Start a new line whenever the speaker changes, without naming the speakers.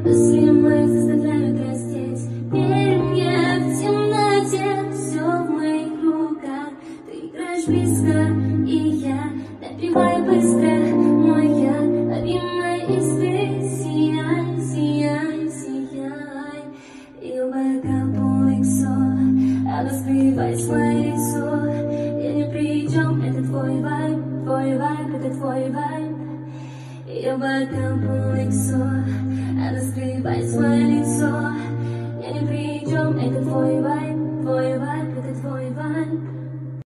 Мысли мои заставляют краснеть. Верь мне, в темноте все в моих руках. Ты играешь близко, и я напеваю быстро. Моя любимая искры, сияй, сияй, сияй. Eu acabo em só, ela скрывает свое лицо. Я не при чем, это твой вайб, это твой вайб. Eu acabo em só, ela скрывает свое лицо. Я ни при чем, это твой вайб.